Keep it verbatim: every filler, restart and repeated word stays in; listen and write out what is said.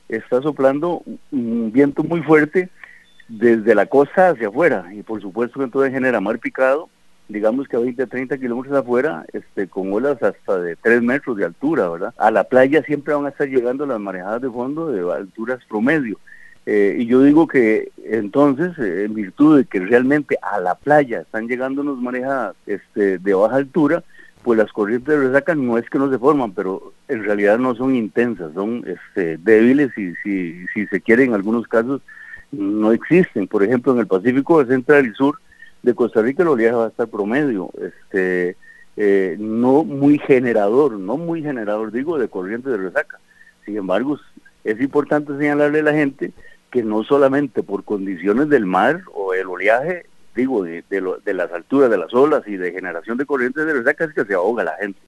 está soplando un viento muy fuerte desde la costa hacia afuera, y por supuesto que entonces genera mar picado, digamos que a veinte, treinta kilómetros afuera, este, con olas hasta de tres metros de altura, ¿verdad? A la playa siempre van a estar llegando las marejadas de fondo de alturas promedio. Eh, y yo digo que entonces, eh, en virtud de que realmente a la playa están llegando unas marejadas este, de baja altura, pues las corrientes de resaca no es que no se forman, pero en realidad no son intensas, son este, débiles y si, si se quiere en algunos casos no existen. Por ejemplo, en el Pacífico Central y Sur de Costa Rica el oleaje va a estar promedio, este, eh, no muy generador, no muy generador, digo, de corrientes de resaca. Sin embargo, es importante señalarle a la gente que no solamente por condiciones del mar o el oleaje, digo, de, de, lo, de las alturas de las olas y de generación de corrientes de resaca es que se ahoga la gente.